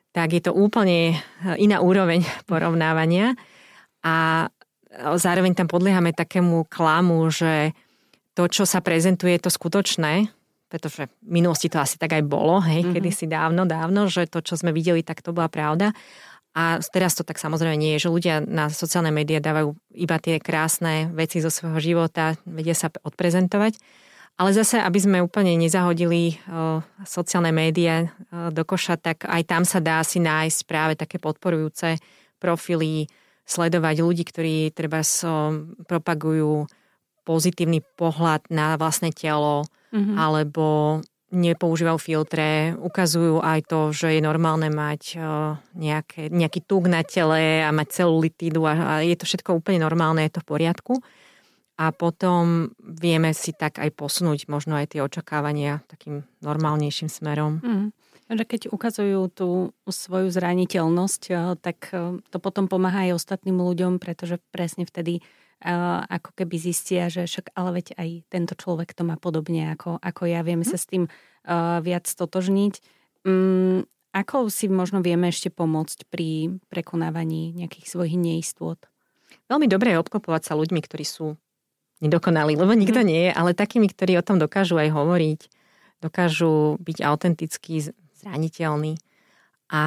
tak je to úplne iná úroveň porovnávania a zároveň tam podliehame takému klamu, že to, čo sa prezentuje, je to skutočné, pretože v minulosti to asi tak aj bolo, hej, mm-hmm. kedysi dávno, dávno, že to, čo sme videli, tak to bola pravda. A teraz to tak samozrejme nie je, že ľudia na sociálne médiá dávajú iba tie krásne veci zo svojho života, vedia sa odprezentovať. Ale zase, aby sme úplne nezahodili o, sociálne médiá o, do koša, tak aj tam sa dá si nájsť práve také podporujúce profily, sledovať ľudí, ktorí treba so, propagujú pozitívny pohľad na vlastné telo, mm-hmm. alebo nepoužívajú filtre, ukazujú aj to, že je normálne mať uh, nejaké, nejaký tuk na tele a mať celulitídu a, a je to všetko úplne normálne, je to v poriadku. A potom vieme si tak aj posunúť možno aj tie očakávania takým normálnejším smerom. Mm. Keď ukazujú tú svoju zraniteľnosť, tak to potom pomáha aj ostatným ľuďom, pretože presne vtedy ako keby zistia, že však ale veď aj tento človek to má podobne ako, ako ja. Vieme sa s tým viac stotožniť. Ako si možno vieme ešte pomôcť pri prekonávaní nejakých svojich neistôt? Veľmi dobré je obklopovať sa ľuďmi, ktorí sú nedokonalí, lebo nikto nie je, ale takými, ktorí o tom dokážu aj hovoriť, dokážu byť autentickí, zraniteľní. A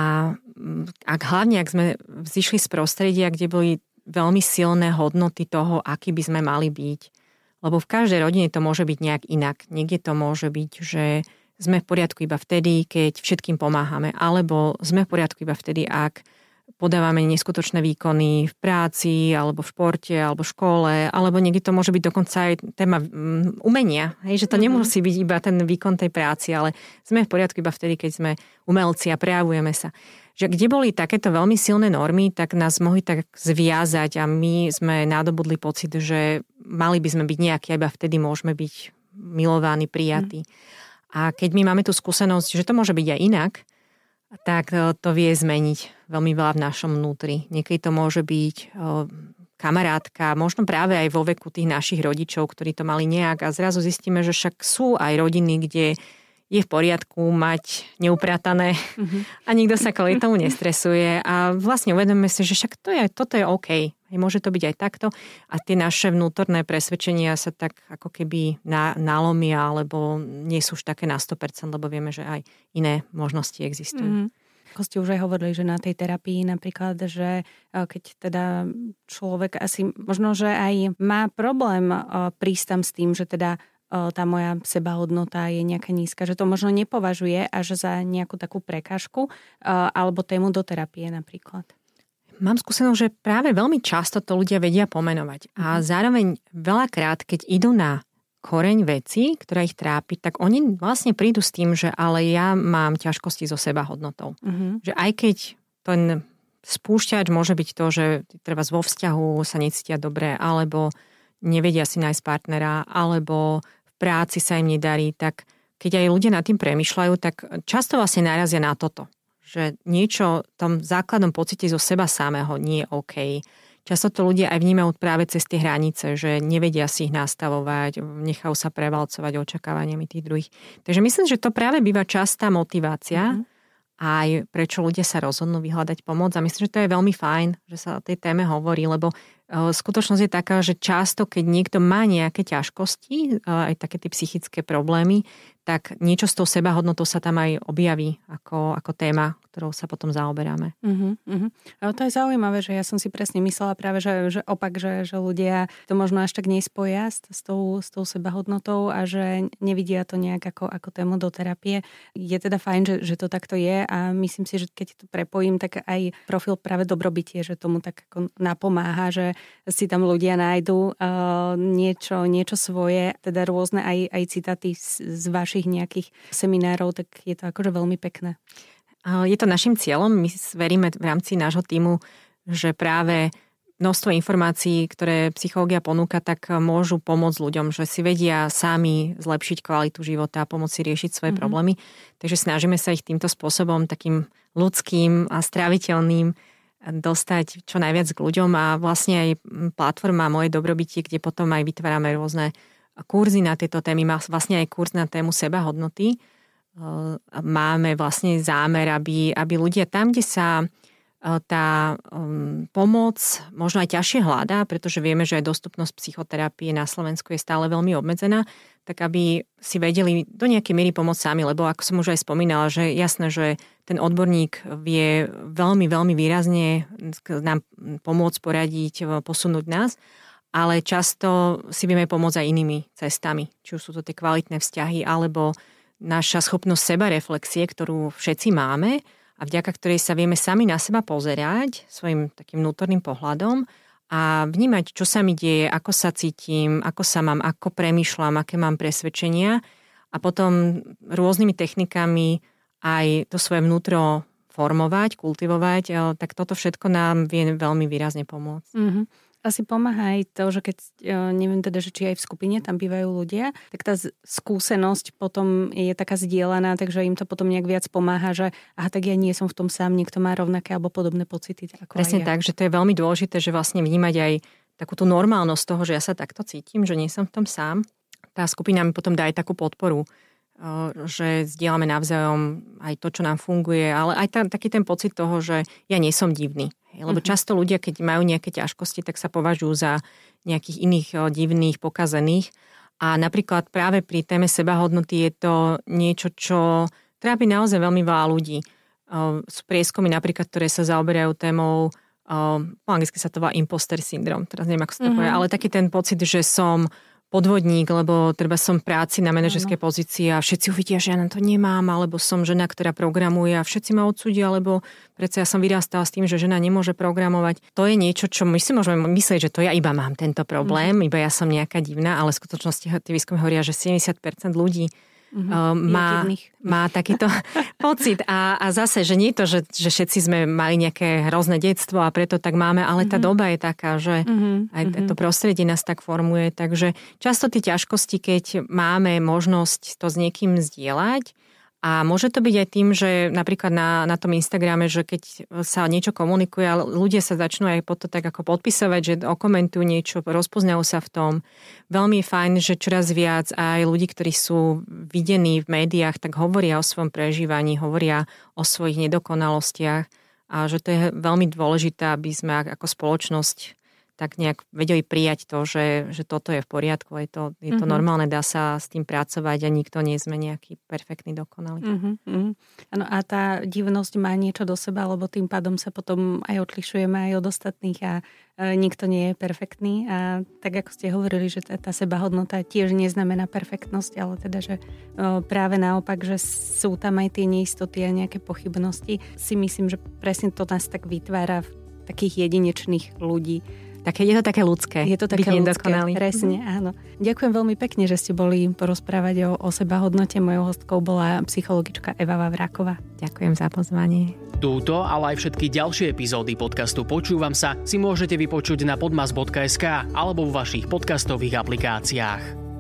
ak hlavne, ak sme zišli z prostredia, kde boli veľmi silné hodnoty toho, aký by sme mali byť. Lebo v každej rodine to môže byť nejak inak. Niekde to môže byť, že sme v poriadku iba vtedy, keď všetkým pomáhame. Alebo sme v poriadku iba vtedy, ak podávame neskutočné výkony v práci, alebo v športe, alebo v škole, alebo niekde to môže byť dokonca aj téma umenia. Hej, že to mm-hmm. nemusí byť iba ten výkon tej práci, ale sme v poriadku iba vtedy, keď sme umelci a prejavujeme sa. Že kde boli takéto veľmi silné normy, tak nás mohli tak zviazať a my sme nadobudli pocit, že mali by sme byť nejakí, iba vtedy môžeme byť milovaní, prijatí. Mm. A keď my máme tú skúsenosť, že to môže byť aj inak, tak to vie zmeniť veľmi veľa v našom vnútri. Niekedy to môže byť kamarátka, možno práve aj vo veku tých našich rodičov, ktorí to mali nejak a zrazu zistíme, že však sú aj rodiny, kde je v poriadku mať neupratané mm-hmm. a nikto sa kvôli tomu nestresuje a vlastne uvedomíme si, že však to je, toto je OK. Môže to byť aj takto a tie naše vnútorné presvedčenia sa tak ako keby na, nalomia alebo nie sú už také na sto percent, lebo vieme, že aj iné možnosti existujú. Mm-hmm. Ako ste už aj hovorili, že na tej terapii napríklad, že keď teda človek asi možno, že aj má problém prísť tam s tým, že teda tá moja sebahodnota je nejaká nízka, že to možno nepovažuje až za nejakú takú prekážku alebo tému do terapie napríklad. Mám skúsenosť, že práve veľmi často to ľudia vedia pomenovať. A zároveň veľakrát, keď idú na koreň veci, ktorá ich trápi, tak oni vlastne prídu s tým, že ale ja mám ťažkosti so sebahodnotou. Uh-huh. Že aj keď ten spúšťač môže byť to, že treba vo vzťahu sa necítia dobre, alebo nevedia si nájsť partnera, alebo práci sa im nedarí, tak keď aj ľudia nad tým premýšľajú, tak často vlastne narazia na toto. Že niečo v tom základnom pocite zo seba samého nie je OK. Často to ľudia aj vnímajú práve cez tie hranice, že nevedia si ich nastavovať, nechajú sa prevalcovať očakávaniami tých druhých. Takže myslím, že to práve býva častá motivácia, mm-hmm. aj prečo ľudia sa rozhodnú vyhľadať pomoc. A myslím, že to je veľmi fajn, že sa o tej téme hovorí, lebo skutočnosť je taká, že často, keď niekto má nejaké ťažkosti, aj také tie psychické problémy, tak niečo s tou sebahodnotou sa tam aj objaví ako, ako téma, ktorou sa potom zaoberáme. Uh-huh, uh-huh. Ale to je zaujímavé, že ja som si presne myslela práve, že, že opak, že, že ľudia to možno až tak nespoja s, s, tou, s tou sebahodnotou a že nevidia to nejak ako, ako tému do terapie. Je teda fajn, že, že to takto je a myslím si, že keď to prepojím, tak aj profil práve dobrobytie, že tomu tak ako napomáha, že si tam ľudia nájdú uh, niečo, niečo svoje, teda rôzne aj, aj citáty z, z vašich nejakých seminárov, tak je to akože veľmi pekné. Je to našim cieľom. My veríme v rámci nášho tímu, že práve množstvo informácií, ktoré psychológia ponúka, tak môžu pomôcť ľuďom, že si vedia sami zlepšiť kvalitu života a pomôcť si riešiť svoje mm-hmm. problémy. Takže snažíme sa ich týmto spôsobom takým ľudským a stráviteľným dostať čo najviac k ľuďom a vlastne aj platforma Moje dobrobytie, kde potom aj vytvárame rôzne kurzy na tieto témy. Má vlastne aj kurz na tému sebahodnoty, máme vlastne zámer, aby, aby ľudia tam, kde sa tá um, pomoc možno aj ťažšie hľadá, pretože vieme, že aj dostupnosť psychoterapie na Slovensku je stále veľmi obmedzená, tak aby si vedeli do nejakej miery pomôcť sami, lebo ako som už aj spomínala, že jasné, že ten odborník vie veľmi, veľmi výrazne nám pomôcť, poradiť, posunúť nás, ale často si vieme pomôcť aj inými cestami, či už sú to tie kvalitné vzťahy, alebo naša schopnosť sebareflexie, ktorú všetci máme, a vďaka ktorej sa vieme sami na seba pozerať svojim takým vnútorným pohľadom a vnímať, čo sa mi deje, ako sa cítim, ako sa mám, ako premýšľam, aké mám presvedčenia a potom rôznymi technikami aj to svoje vnútro formovať, kultivovať, tak toto všetko nám vie veľmi výrazne pomôcť. Mm-hmm. Asi pomáha aj to, že keď, neviem teda, že či aj v skupine tam bývajú ľudia, tak tá skúsenosť potom je taká zdieľaná, takže im to potom nejak viac pomáha, že aha, tak ja nie som v tom sám, niekto má rovnaké alebo podobné pocity. Ako Presne ja. tak, že to je veľmi dôležité, že vlastne vnímať aj takú tú normálnosť toho, že ja sa takto cítim, že nie som v tom sám. Tá skupina mi potom dá aj takú podporu, že zdieľame navzájom aj to, čo nám funguje, ale aj tam, taký ten pocit toho, že ja nie som divný. Lebo často ľudia, keď majú nejaké ťažkosti, tak sa považujú za nejakých iných divných, pokazených. A napríklad práve pri téme sebahodnoty je to niečo, čo trápi naozaj veľmi veľa ľudí. Sú prieskumy napríklad, ktoré sa zaoberajú témou, po anglicky sa to volá imposter syndrom, teraz neviem, ako sa to mm-hmm. povie, ale taký ten pocit, že som podvodník, lebo treba som práci na manažerskej ano. Pozícii a všetci uvidia, že ja na to nemám, alebo som žena, ktorá programuje a všetci ma odsúdia, lebo predsa ja som vyrastala s tým, že žena nemôže programovať. To je niečo, čo my si môžeme myslieť, že to ja iba mám tento problém, mm. iba ja som nejaká divná, ale v skutočnosti tie výskumy hovoria, že sedemdesiat percent ľudí Mm-hmm. Má, má takýto pocit a, a zase, že nie je to, že, že všetci sme mali nejaké hrozné detstvo a preto tak máme, ale tá mm-hmm. doba je taká, že mm-hmm. aj to prostredie nás tak formuje, takže často tie ťažkosti, keď máme možnosť to s niekým zdieľať, a môže to byť aj tým, že napríklad na, na tom Instagrame, že keď sa niečo komunikuje, ale ľudia sa začnú aj po to tak ako podpisovať, že okomentujú niečo, rozpoznajú sa v tom. Veľmi je fajn, že čoraz viac aj ľudí, ktorí sú videní v médiách, tak hovoria o svojom prežívaní, hovoria o svojich nedokonalostiach a že to je veľmi dôležité, aby sme ako spoločnosť tak nejak vedeli prijať to, že, že toto je v poriadku, je to, je to mm-hmm. normálne, dá sa s tým pracovať a nikto nie sme nejaký perfektný, dokonalý. Mm-hmm. Ano, a tá divnosť má niečo do seba, lebo tým pádom sa potom aj odlišujeme aj od ostatných a e, nikto nie je perfektný a tak ako ste hovorili, že tá, tá sebahodnota tiež neznamená perfektnosť, ale teda, že e, práve naopak, že sú tam aj tie neistoty a nejaké pochybnosti, si myslím, že presne to nás tak vytvára v takých jedinečných ľudí. Také, je to také ľudské. Je to také ľudské, presne, mm. áno. Ďakujem veľmi pekne, že ste boli porozprávať o, o sebahodnote. Mojou hostkou bola psychologička Eva Vavráková. Ďakujem za pozvanie. Túto, ale aj všetky ďalšie epizódy podcastu Počúvam sa si môžete vypočuť na podmas bodka es ká alebo vo vašich podcastových aplikáciách.